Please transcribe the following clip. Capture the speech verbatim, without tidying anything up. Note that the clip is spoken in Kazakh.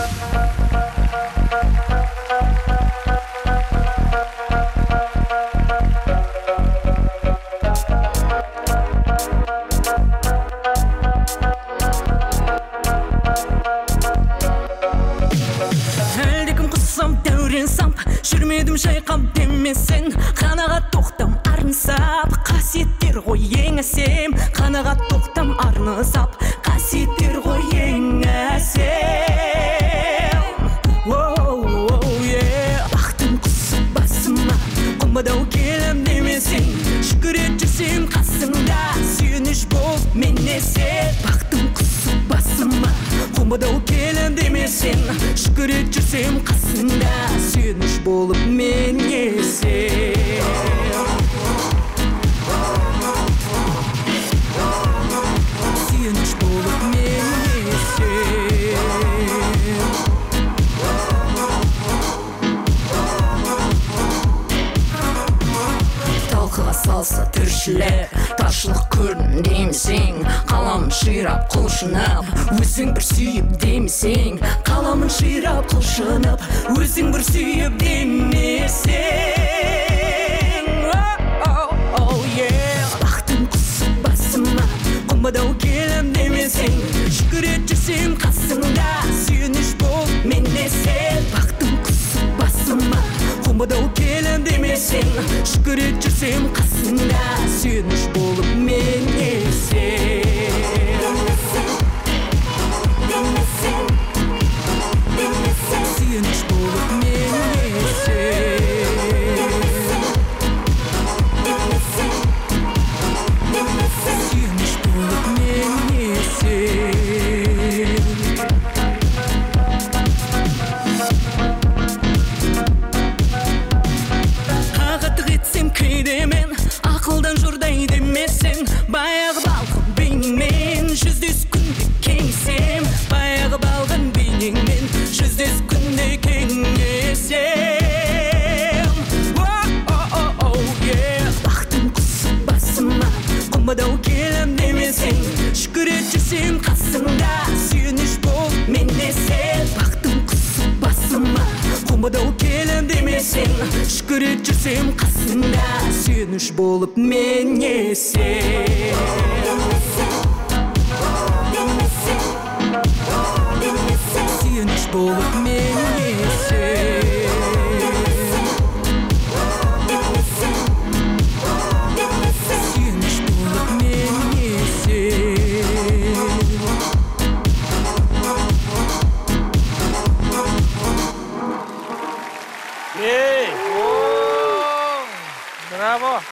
Жүрмедім жайқап демесең, қанағат тоқтам арнысап, қасиеттер ғой ең әсем. Қанағат тоқтам арнысап, қасиеттер ғой ең әсем. Бақтың құсы басыма, қонбадау келем демесең, шүкір ет жүрсем қасыңда, сүйеніш болып мен есе. Бақтың құсы басыма, қонбадау келем демесең, шүкір ет жүрсем қасыңда, сүйеніш болып мен есе. Сүйеніш болып мен есе. Талқыға салса тіршілік, таршылық көрдім демесең, қаламын ширап құлшынып, өзің бір сүйіп демесең, қаламын ширап құлшынып, өзің бір сүйіп демесең. Бақтың құсы басыма, қонбадау келем демесең, шүкір ет жүрсем қасыңда, сүйеніш болып мен есе. Бақтың құсы басыма, қонбадау келем демесең, шүкір ет жүрсем қасыңда, сүйеніш болып мен есе. Сүйеніш болып мен есе. Сүйеніш болып мен есе. Ағаттық етсем кейде мен, ақылдан жұрдай демесең, баяғы балғын бейнеңмен жүздес күнде кеңсем. Баяғы балғын бейнеңмен жүздес күнде кеңесем. Бақтың құсы басыма, қонбадау келем демесең, шүкір ет жүрсем қасыңда, сүйеніш болып мен есе. Бақтың құсы басыма, қонбадау келем демесең, шүкір ет жүрсем қасыңда, сүйеніш болып мен есе. Сүйеніш болып мен есе. Сүйеніш болып мен есе. Ей! Браво!